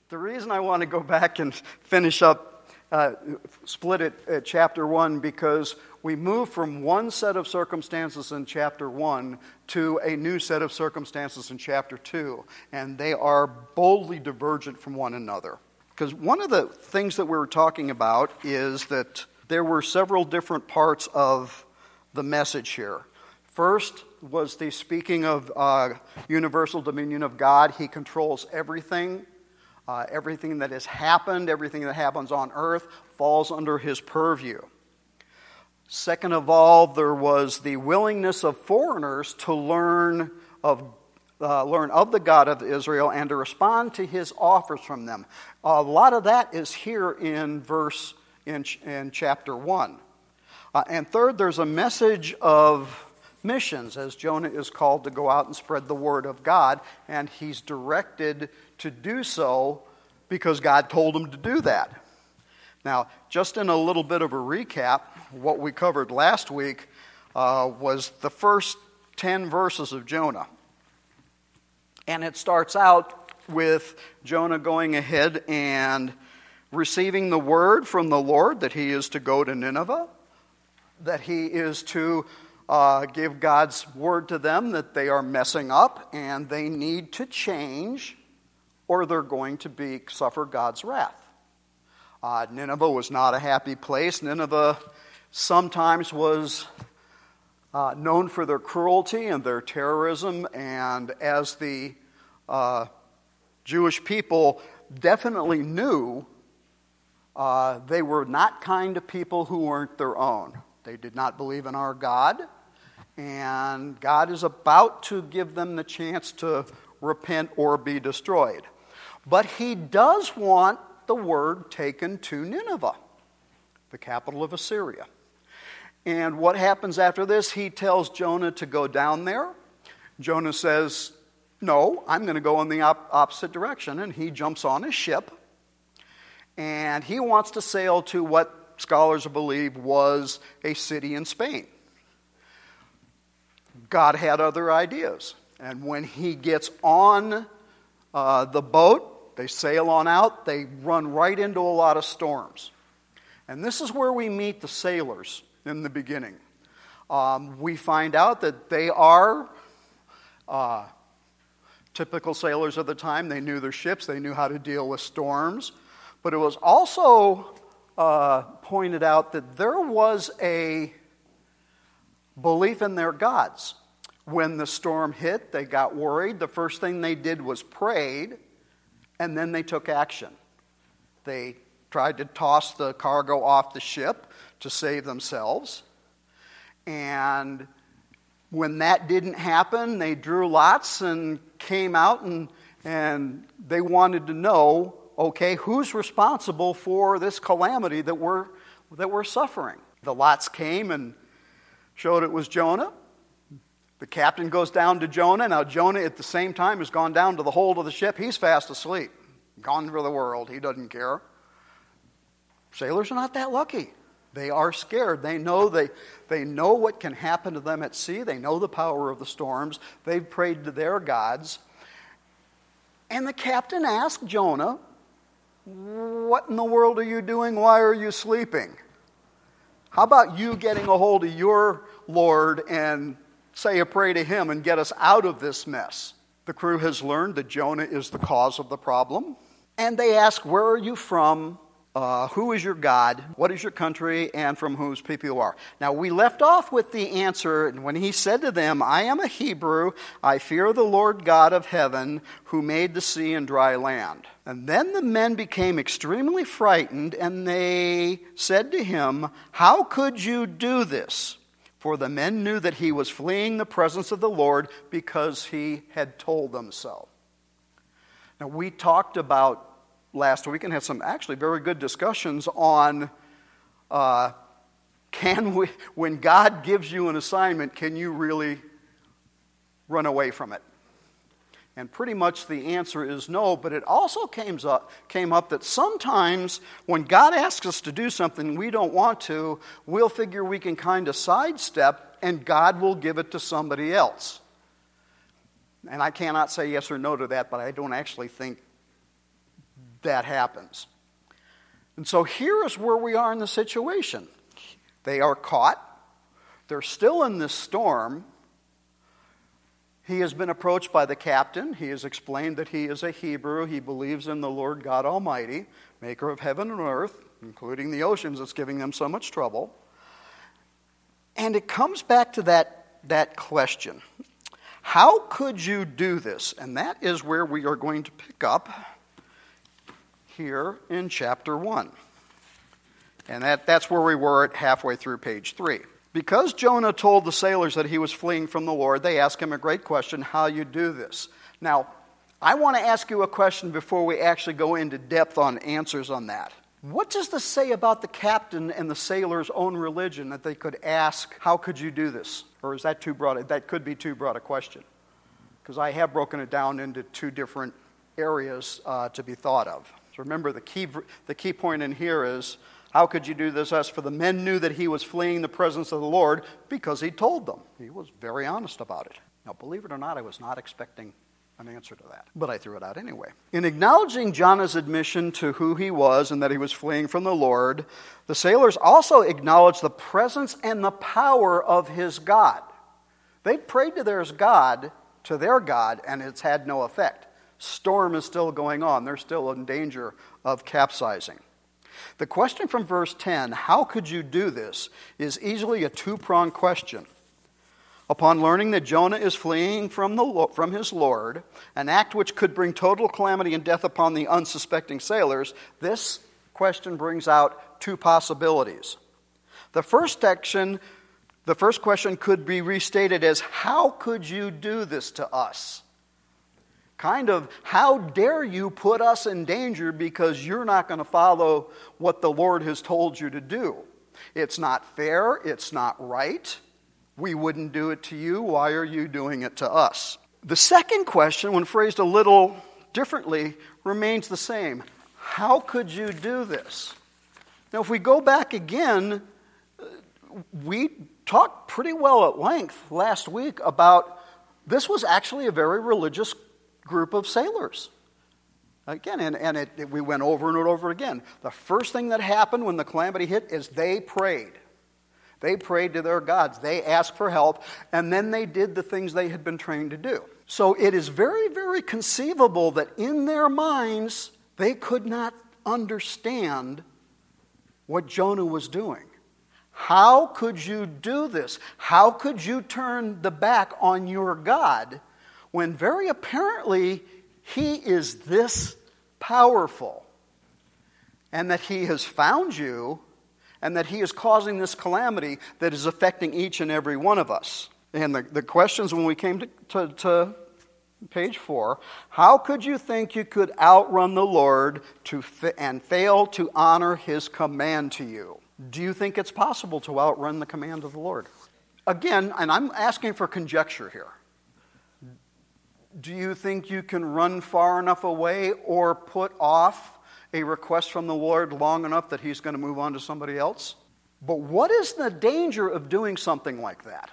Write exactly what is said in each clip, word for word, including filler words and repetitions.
The reason I want to go back and finish up, uh, split it at chapter one, because we move from one set of circumstances in chapter one to a new set of circumstances in chapter two, and they are boldly divergent from one another. Because one of the things that we were talking about is that there were several different parts of the message here. First was the speaking of uh, universal dominion of God. He controls everything. Uh, everything that has happened, everything that happens on earth falls under his purview. Second of all, there was the willingness of foreigners to learn of uh, learn of the God of Israel and to respond to his offers from them. A lot of that is here in verse in, in chapter one. Uh, and third, there's a message of missions, as Jonah is called to go out and spread the word of God, and he's directed to do so because God told him to do that. Now, just in a little bit of a recap, what we covered last week uh, was the first ten verses of Jonah. And it starts out with Jonah going ahead and receiving the word from the Lord that he is to go to Nineveh, that he is to uh, give God's word to them that they are messing up and they need to change or they're going to be suffer God's wrath. Uh, Nineveh was not a happy place. Nineveh sometimes was uh, known for their cruelty and their terrorism, and as the uh, Jewish people definitely knew, uh, they were not kind to people who weren't their own. They did not believe in our God, and God is about to give them the chance to repent or be destroyed. But he does want the word taken to Nineveh, the capital of Assyria. And what happens after this? He tells Jonah to go down there. Jonah says, no, I'm going to go in the op- opposite direction. And he jumps on his ship. And he wants to sail to what scholars believe was a city in Spain. God had other ideas. And when he gets on uh, the boat, they sail on out, they run right into a lot of storms. And this is where we meet the sailors in the beginning. Um, we find out that they are uh, typical sailors of the time. They knew their ships, they knew how to deal with storms. But it was also uh, pointed out that there was a belief in their gods. When the storm hit, they got worried. The first thing they did was prayed, and then they took action. They tried to toss the cargo off the ship to save themselves. And when that didn't happen, they drew lots and came out and, and they wanted to know, okay, who's responsible for this calamity that we're, that we're suffering? The lots came and showed it was Jonah. The captain goes down to Jonah. Now, Jonah at the same time has gone down to the hold of the ship. He's fast asleep. Gone for the world. He doesn't care. Sailors are not that lucky. They are scared. They know they, they know what can happen to them at sea. They know the power of the storms. They've prayed to their gods. And the captain asked Jonah, what in the world are you doing? Why are you sleeping? How about you getting a hold of your Lord and say a prayer to him and get us out of this mess? The crew has learned that Jonah is the cause of the problem. And they ask, where are you from? Uh, who is your God? What is your country? And from whose people you are? Now, we left off with the answer when he said to them, I am a Hebrew. I fear the Lord God of heaven, who made the sea and dry land. And then the men became extremely frightened, and they said to him, how could you do this? For the men knew that he was fleeing the presence of the Lord because he had told them so. Now, we talked about last week and had some actually very good discussions on uh, can we, when God gives you an assignment, can you really run away from it? And pretty much the answer is no, but it also came up, came up that sometimes when God asks us to do something we don't want to, we'll figure we can kind of sidestep and God will give it to somebody else. And I cannot say yes or no to that, but I don't actually think that happens. And so here is where we are in the situation. They are caught. They're still in this storm. He has been approached by the captain. He has explained that he is a Hebrew. He believes in the Lord God Almighty, maker of heaven and earth, including the oceans that's giving them so much trouble. And it comes back to that, that question. How could you do this? And that is where we are going to pick up here in chapter one. And that, that's where we were at halfway through page three. Because Jonah told the sailors that he was fleeing from the Lord, they asked him a great question, how you do this. Now, I want to ask you a question before we actually go into depth on answers on that. What does this say about the captain and the sailors' own religion that they could ask, how could you do this? Or is that too broad? That could be too broad a question. Because I have broken it down into two different areas uh, to be thought of. So remember, the key, the key point in here is, how could you do this? As for the men knew that he was fleeing the presence of the Lord because he told them. He was very honest about it. Now, believe it or not, I was not expecting an answer to that, but I threw it out anyway. In acknowledging Jonah's admission to who he was and that he was fleeing from the Lord, the sailors also acknowledged the presence and the power of his God. They prayed to their God, to their God, and it's had no effect. Storm is still going on. They're still in danger of capsizing. The question from verse ten, how could you do this, is easily a two-pronged question. Upon learning that Jonah is fleeing from, the, from his Lord, an act which could bring total calamity and death upon the unsuspecting sailors, this question brings out two possibilities. The first section, the first question could be restated as, how could you do this to us? Kind of, how dare you put us in danger because you're not going to follow what the Lord has told you to do? It's not fair. It's not right. We wouldn't do it to you. Why are you doing it to us? The second question, when phrased a little differently, remains the same. How could you do this? Now, if we go back again, we talked pretty well at length last week about this was actually a very religious group of sailors. Again, and, and it, it, we went over and over again. The first thing that happened when the calamity hit is they prayed. They prayed to their gods. They asked for help, and then they did the things they had been trained to do. So it is very, very conceivable that in their minds, they could not understand what Jonah was doing. How could you do this? How could you turn the back on your God when very apparently he is this powerful, and that he has found you, and that he is causing this calamity that is affecting each and every one of us? And the, the questions when we came to, to, to page four, how could you think you could outrun the Lord to fa- and fail to honor his command to you? Do you think it's possible to outrun the command of the Lord? Again, and I'm asking for conjecture here. Do you think you can run far enough away or put off a request from the Lord long enough that he's going to move on to somebody else? But what is the danger of doing something like that?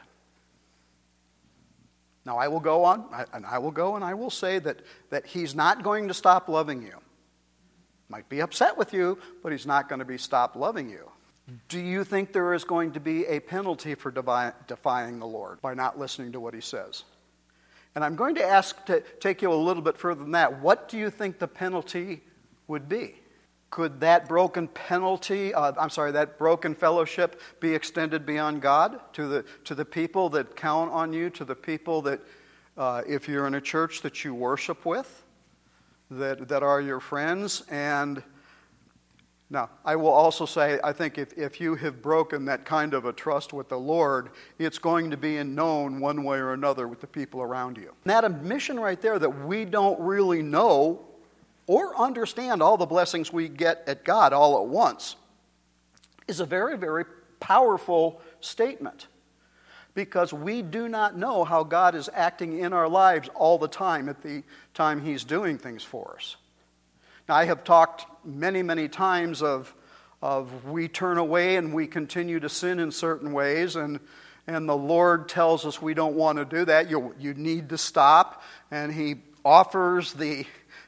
Now, I will go on, and I will go and I will say that, that he's not going to stop loving you. Might be upset with you, but he's not going to be stop loving you. Do you think there is going to be a penalty for defi- defying the Lord by not listening to what he says? And I'm going to ask to take you a little bit further than that. What do you think the penalty would be? Could that broken penalty, uh, I'm sorry, that broken fellowship be extended beyond God to the to the people that count on you, to the people that, uh, if you're in a church that you worship with, that that are your friends? And now, I will also say, I think if, if you have broken that kind of a trust with the Lord, it's going to be known one way or another with the people around you. And that admission right there that we don't really know or understand all the blessings we get at God all at once is a very, very powerful statement. Because we do not know how God is acting in our lives all the time at the time he's doing things for us. Now, I have talked many, many times of, of we turn away and we continue to sin in certain ways, and, and the Lord tells us we don't want to do that. You, you need to stop, and he offers the,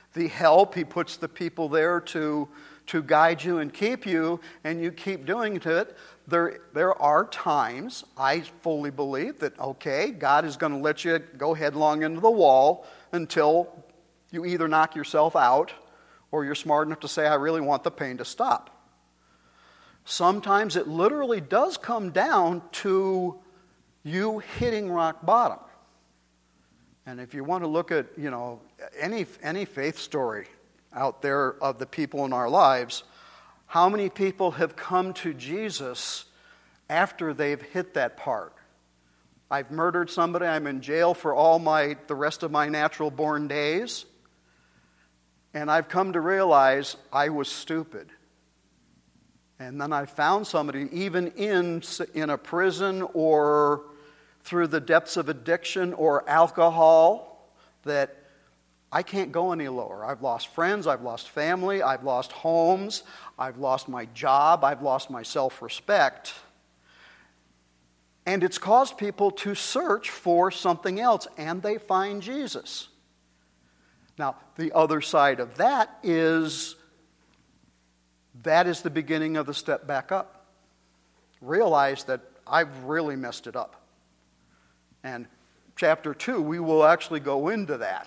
the help. He puts the people there to, to guide you and keep you, and you keep doing it. There, there are times, I fully believe, that, okay, God is going to let you go headlong into the wall until you either knock yourself out or you're smart enough to say, I really want the pain to stop. Sometimes it literally does come down to you hitting rock bottom. And if you want to look at, you know, any any faith story out there of the people in our lives, how many people have come to Jesus after they've hit that part? I've murdered somebody, I'm in jail for all my the rest of my natural born days, and I've come to realize I was stupid. And then I found somebody, even in, in a prison or through the depths of addiction or alcohol, that I can't go any lower. I've lost friends, I've lost family, I've lost homes, I've lost my job, I've lost my self-respect. And it's caused people to search for something else, and they find Jesus. Now, the other side of that is that is the beginning of the step back up. Realize that I've really messed it up. And chapter two, we will actually go into that.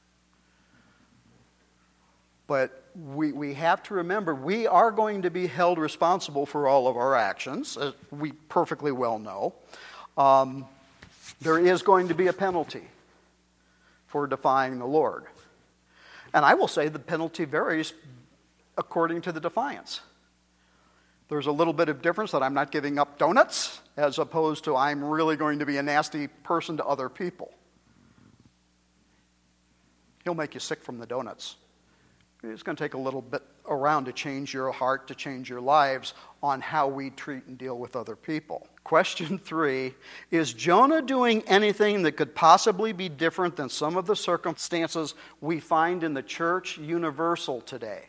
But we, we have to remember, we are going to be held responsible for all of our actions, as we perfectly well know. Um, there is going to be a penalty for defying the Lord. And I will say the penalty varies according to the defiance. There's a little bit of difference that I'm not giving up donuts as opposed to I'm really going to be a nasty person to other people. He'll make you sick from the donuts. It's going to take a little bit around to change your heart, to change your lives on how we treat and deal with other people. Question three, is Jonah doing anything that could possibly be different than some of the circumstances we find in the church universal today?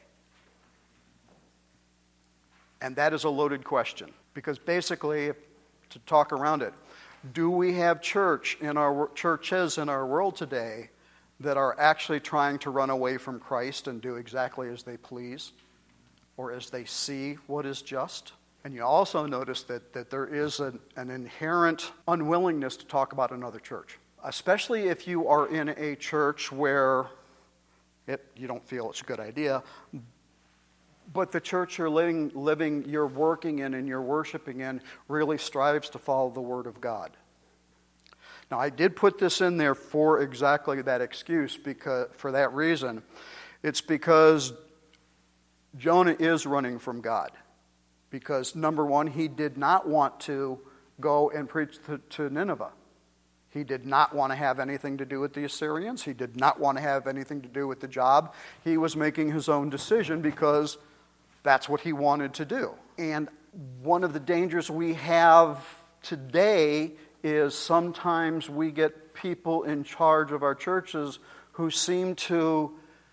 And that is a loaded question, because basically, to talk around it, do we have church in our churches in our world today that are actually trying to run away from Christ and do exactly as they please, or as they see what is just? And you also notice that, that there is an, an inherent unwillingness to talk about another church, especially if you are in a church where it, you don't feel it's a good idea, but the church you're living, living, you're working in and you're worshiping in really strives to follow the Word of God. Now, I did put this in there for exactly that excuse, because for that reason. It's because Jonah is running from God. Because, number one, he did not want to go and preach to, to Nineveh. He did not want to have anything to do with the Assyrians. He did not want to have anything to do with the job. He was making his own decision because that's what he wanted to do. And one of the dangers we have today is sometimes we get people in charge of our churches who seem to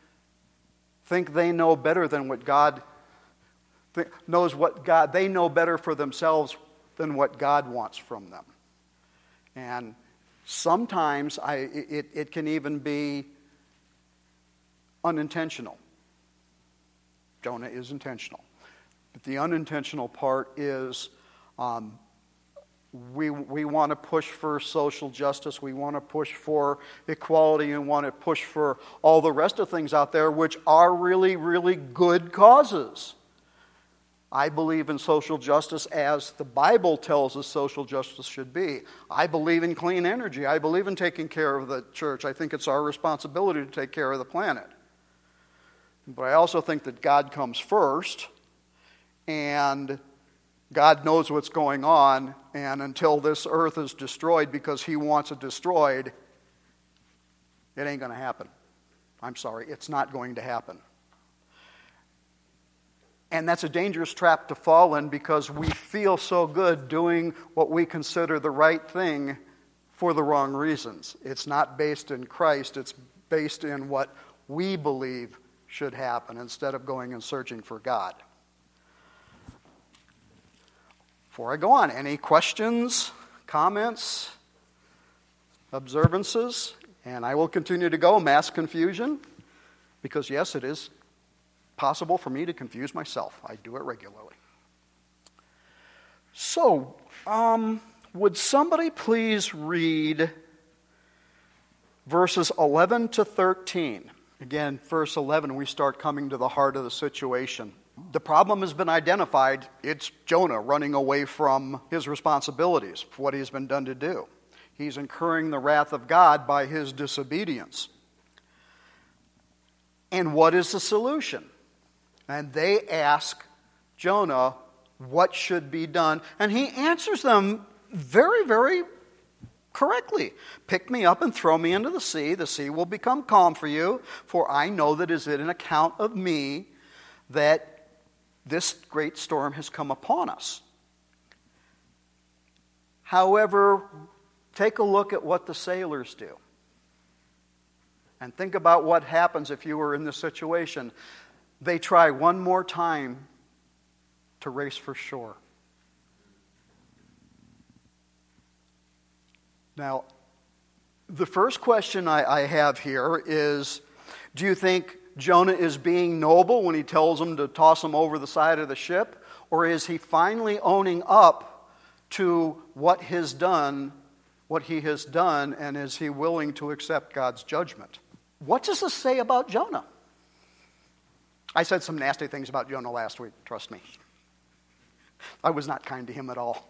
think they know better than what God th- knows what God, they know better for themselves than what God wants from them. And sometimes I, it, it can even be unintentional. Jonah is intentional. But the unintentional part is um, we, we want to push for social justice. We want to push for equality and want to push for all the rest of things out there, which are really, really good causes. I believe in social justice as the Bible tells us social justice should be. I believe in clean energy. I believe in taking care of the church. I think it's our responsibility to take care of the planet. But I also think that God comes first, and God knows what's going on, and until this earth is destroyed because He wants it destroyed, it ain't going to happen. I'm sorry, it's not going to happen. And that's a dangerous trap to fall in because we feel so good doing what we consider the right thing for the wrong reasons. It's not based in Christ, it's based in what we believe should happen instead of going and searching for God. Before I go on, any questions, comments, observances? And I will continue to go. Mass confusion. Because yes, it is possible for me to confuse myself. I do it regularly. So, um, would somebody please read verses eleven to thirteen? Again, verse eleven, we start coming to the heart of the situation. The problem has been identified. It's Jonah running away from his responsibilities for what he's been done to do. He's incurring the wrath of God by his disobedience. And what is the solution? And they ask Jonah what should be done. And he answers them very, very correctly. Pick me up and throw me into the sea. The sea will become calm for you, for I know that it is an account of me that this great storm has come upon us. However, take a look at what the sailors do. And think about what happens if you were in this situation. They try one more time to race for shore. Now, the first question I, I have here is, do you think Jonah is being noble when he tells them to toss him over the side of the ship? Or is he finally owning up to what has done, what he has done, and is he willing to accept God's judgment? What does this say about Jonah? I said some nasty things about Jonah last week, trust me. I was not kind to him at all.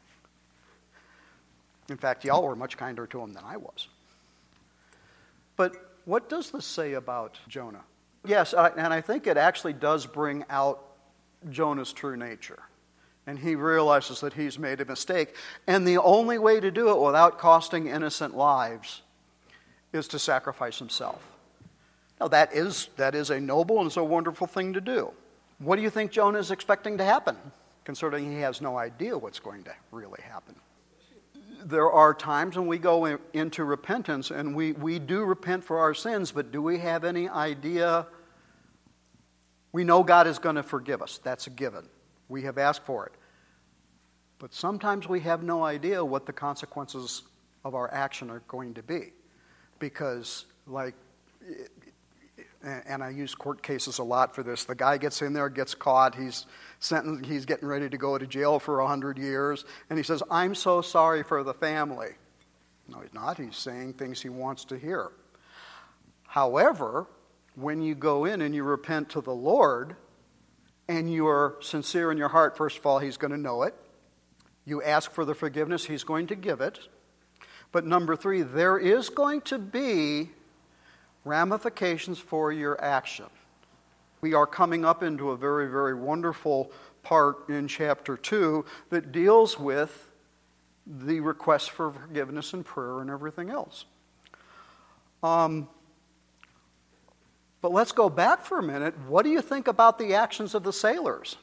In fact, y'all were much kinder to him than I was. But what does this say about Jonah? Yes, and I think it actually does bring out Jonah's true nature. And he realizes that he's made a mistake. And the only way to do it without costing innocent lives is to sacrifice himself. Now, that is, that is a noble and it's a wonderful thing to do. What do you think Jonah is expecting to happen, considering he has no idea what's going to really happen? There are times when we go in, into repentance and we, we do repent for our sins, but do we have any idea? We know God is going to forgive us. That's a given. We have asked for it. But sometimes we have no idea what the consequences of our action are going to be. Because, like, and I use court cases a lot for this, the guy gets in there, gets caught, he's sentenced, he's getting ready to go to jail for a hundred years, and he says, I'm so sorry for the family. No, he's not. He's saying things he wants to hear. However, when you go in and you repent to the Lord, and you are sincere in your heart, first of all, he's going to know it. You ask for the forgiveness, he's going to give it. But number three, there is going to be ramifications for your action. We are coming up into a very, very wonderful part in chapter two that deals with the request for forgiveness and prayer and everything else. Um, but let's go back for a minute. What do you think about the actions of the sailors?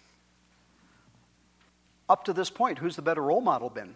Up to this point, who's the better role model been?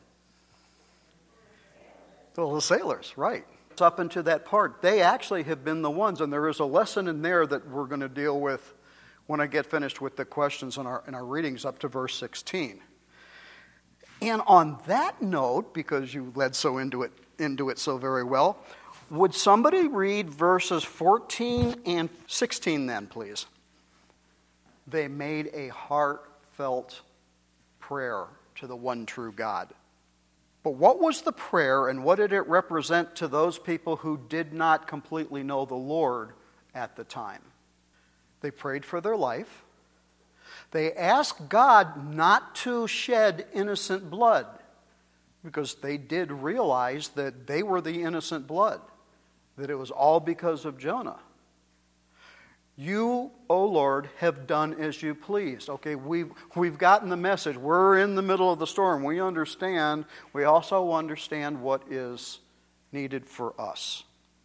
Well, the sailors, right. Up into that part, they actually have been the ones, and there is a lesson in there that we're going to deal with when I get finished with the questions in our, in our readings up to verse sixteen. And on that note, because you led so into it, into it so very well, would somebody read verses fourteen and sixteen then, please? They made a heartfelt prayer to the one true God. But what was the prayer and what did it represent to those people who did not completely know the Lord at the time? They prayed for their life. They asked God not to shed innocent blood because they did realize that they were the innocent blood, that it was all because of Jonah. You, O Lord, have done as you pleased. Okay, we've, we've gotten the message. We're in the middle of the storm. We understand. We also understand what is needed for us.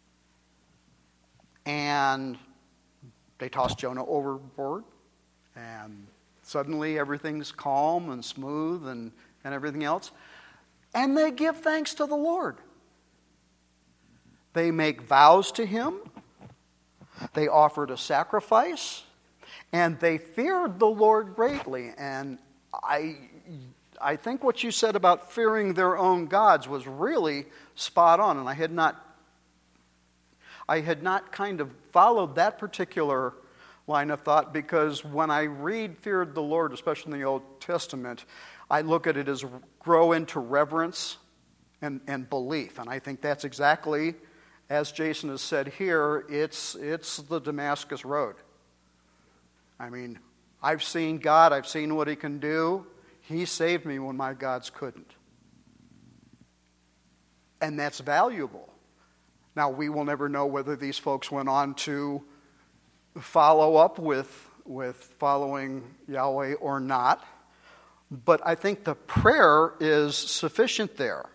And they tossed Jonah overboard. And suddenly everything's calm and smooth and, and everything else. And they give thanks to the Lord. They make vows to Him. They offered a sacrifice, and they feared the Lord greatly. And I, I think what you said about fearing their own gods was really spot on. And I had not, I had not kind of followed that particular line of thought, because when I read fear of the Lord, especially in the Old Testament, I look at it as grow into reverence and, and belief. And I think that's exactly, as Jason has said here, it's, it's the Damascus Road. I mean, I've seen God, I've seen what He can do. He saved me when my gods couldn't. And that's valuable. Now, we will never know whether these folks went on to follow up with, with following Yahweh or not. But I think the prayer is sufficient there.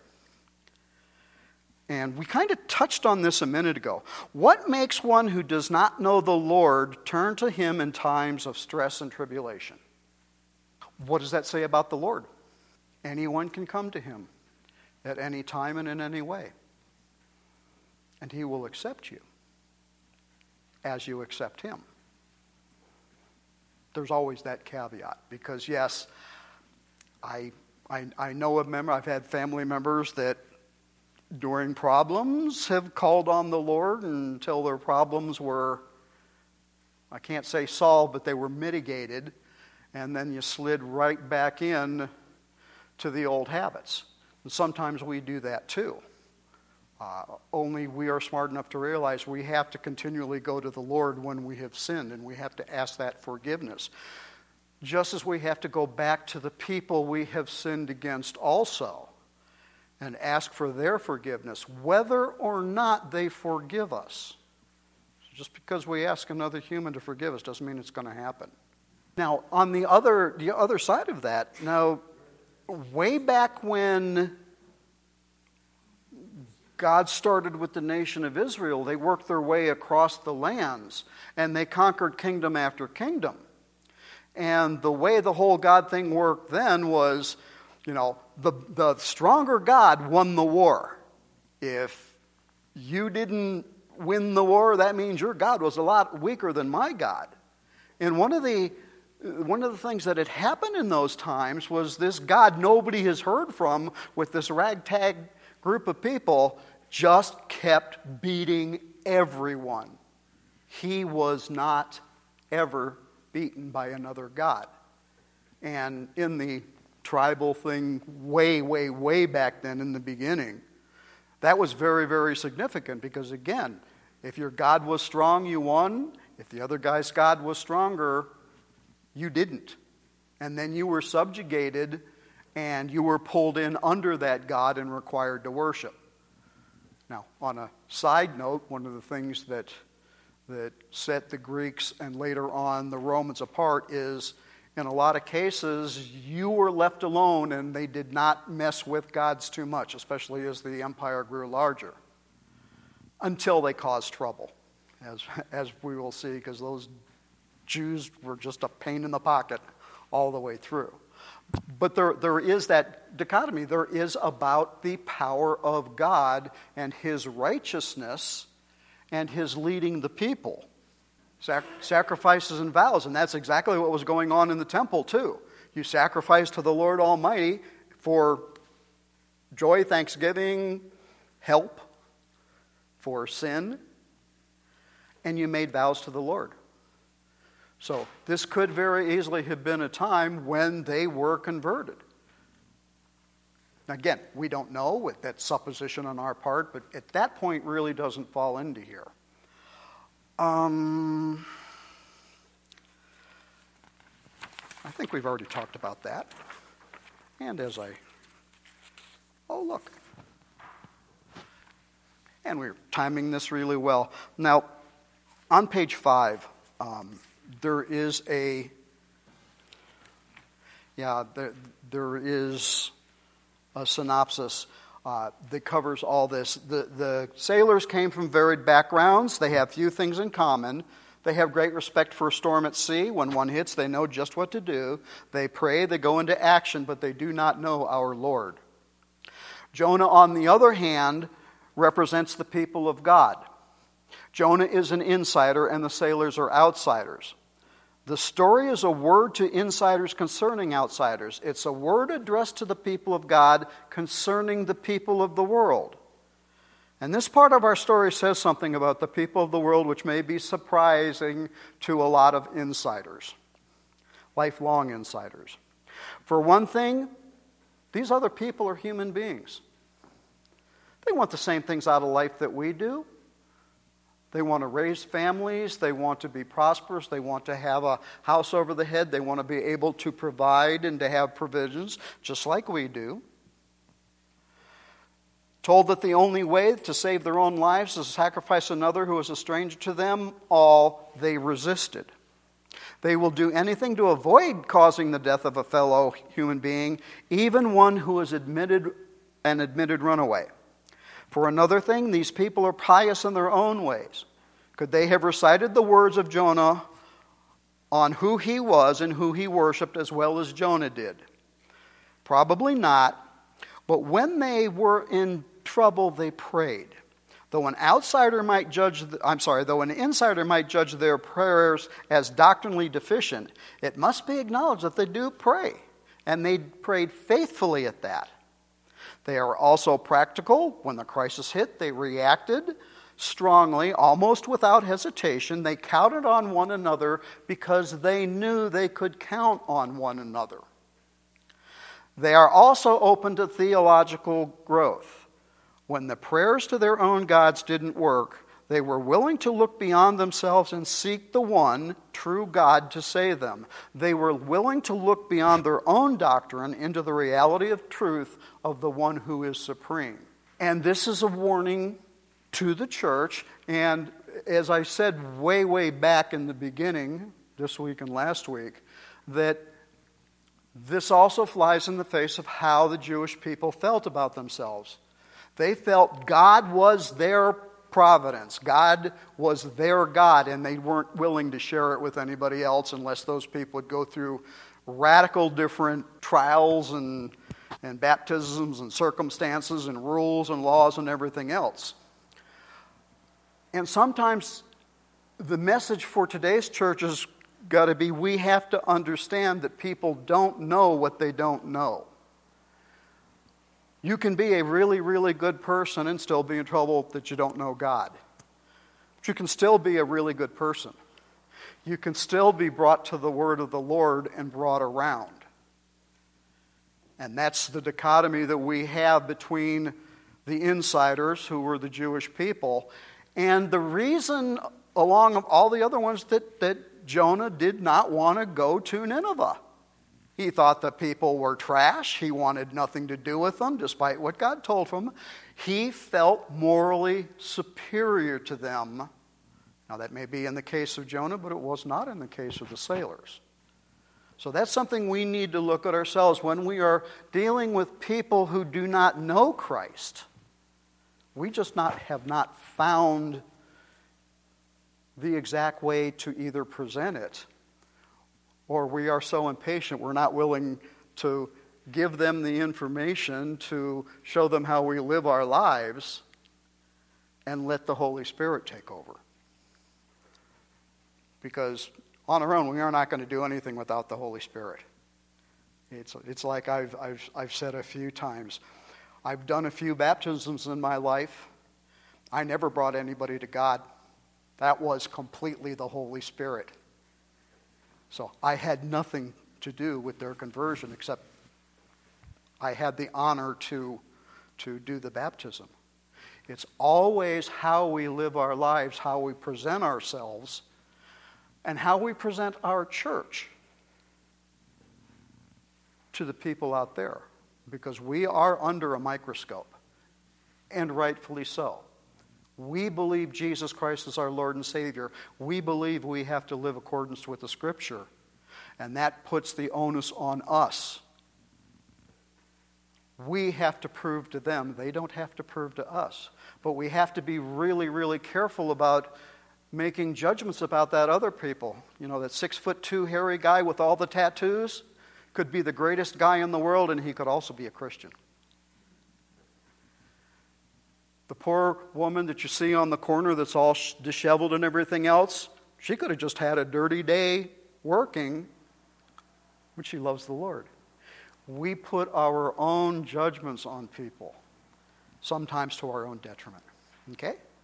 And we kind of touched on this a minute ago. What makes one who does not know the Lord turn to Him in times of stress and tribulation? What does that say about the Lord? Anyone can come to Him at any time and in any way. And He will accept you as you accept Him. There's always that caveat, because yes, I, I, I know of members, I've had family members that during problems have called on the Lord until their problems were, I can't say solved, but they were mitigated, and then you slid right back in to the old habits. And sometimes we do that too. Uh, only we are smart enough to realize we have to continually go to the Lord when we have sinned, and we have to ask that forgiveness. Just as we have to go back to the people we have sinned against also and ask for their forgiveness, whether or not they forgive us. Just because we ask another human to forgive us doesn't mean it's going to happen. Now, on the other, the other side of that, now, way back when God started with the nation of Israel, they worked their way across the lands, and they conquered kingdom after kingdom. And the way the whole God thing worked then was, you know, the, the stronger God won the war. If you didn't win the war, that means your God was a lot weaker than my God. And one of the one of the things that had happened in those times was this God nobody has heard from, with this ragtag group of people, just kept beating everyone. He was not ever beaten by another God. And in the tribal thing way, way, way back then in the beginning, that was very, very significant, because again, if your God was strong, you won. If the other guy's God was stronger, you didn't. And then you were subjugated, and you were pulled in under that God and required to worship. Now, on a side note, one of the things that that set the Greeks and later on the Romans apart is, in a lot of cases, you were left alone and they did not mess with gods too much, especially as the empire grew larger, until they caused trouble, as, as we will see, because those Jews were just a pain in the pocket all the way through. But there, there is that dichotomy. There is about the power of God and His righteousness and His leading the people. Sac- sacrifices and vows, and that's exactly what was going on in the temple too. You sacrifice to the Lord Almighty for joy, thanksgiving, help, for sin, and you made vows to the Lord. So this could very easily have been a time when they were converted. Now again, we don't know, with that supposition on our part, but at that point really doesn't fall into here. Um, I think we've already talked about that. And as I... Oh, look. And we're timing this really well. Now, on page five... Um, There is a, yeah, there, there is a synopsis uh, that covers all this. The, the sailors came from varied backgrounds. They have few things in common. They have great respect for a storm at sea. When one hits, they know just what to do. They pray, they go into action, but they do not know our Lord. Jonah, on the other hand, represents the people of God. Jonah is an insider, and the sailors are outsiders. The story is a word to insiders concerning outsiders. It's a word addressed to the people of God concerning the people of the world. And this part of our story says something about the people of the world which may be surprising to a lot of insiders, lifelong insiders. For one thing, these other people are human beings. They want the same things out of life that we do. They want to raise families. They want to be prosperous. They want to have a house over the head. They want to be able to provide and to have provisions, just like we do. Told that the only way to save their own lives is to sacrifice another who is a stranger to them, all they resisted. They will do anything to avoid causing the death of a fellow human being, even one who is admitted an admitted runaway. For another thing, these people are pious in their own ways. Could they have recited the words of Jonah on who he was and who he worshipped as well as Jonah did? Probably not. But when they were in trouble, they prayed. Though an outsider might judge, I'm sorry, though an insider might judge their prayers as doctrinally deficient, it must be acknowledged that they do pray. And they prayed faithfully at that. They are also practical. When the crisis hit, they reacted strongly, almost without hesitation. They counted on one another because they knew they could count on one another. They are also open to theological growth. When the prayers to their own gods didn't work, they were willing to look beyond themselves and seek the one true God to save them. They were willing to look beyond their own doctrine into the reality of truth of the one who is supreme. And this is a warning to the church. And as I said way, way back in the beginning, this week and last week, that this also flies in the face of how the Jewish people felt about themselves. They felt God was their providence. God was their God, and they weren't willing to share it with anybody else unless those people would go through radical different trials and, and baptisms and circumstances and rules and laws and everything else. And sometimes the message for today's church has got to be, we have to understand that people don't know what they don't know. You can be a really, really good person and still be in trouble that you don't know God. But you can still be a really good person. You can still be brought to the word of the Lord and brought around. And that's the dichotomy that we have between the insiders, who were the Jewish people, and the reason, along with all the other ones, that, that Jonah did not want to go to Nineveh. He thought the people were trash. He wanted nothing to do with them, despite what God told him. He felt morally superior to them. Now, that may be in the case of Jonah, but it was not in the case of the sailors. So that's something we need to look at ourselves when we are dealing with people who do not know Christ. We just not have not found the exact way to either present it, or we are so impatient we're not willing to give them the information to show them how we live our lives and let the Holy Spirit take over. Because on our own, we are not going to do anything without the Holy Spirit. It's, it's like I've, I've, I've said a few times. I've done a few baptisms in my life. I never brought anybody to God. That was completely the Holy Spirit. So I had nothing to do with their conversion except I had the honor to, to do the baptism. It's always how we live our lives, how we present ourselves, and how we present our church to the people out there. Because we are under a microscope, and rightfully so. We believe Jesus Christ is our Lord and Savior. We believe we have to live accordance with the Scripture. And that puts the onus on us. We have to prove to them. They don't have to prove to us. But we have to be really, really careful about making judgments about that other people. You know, that six foot two hairy guy with all the tattoos could be the greatest guy in the world, and he could also be a Christian. The poor woman that you see on the corner that's all disheveled and everything else, she could have just had a dirty day working, but she loves the Lord. We put our own judgments on people, sometimes to our own detriment. Okay?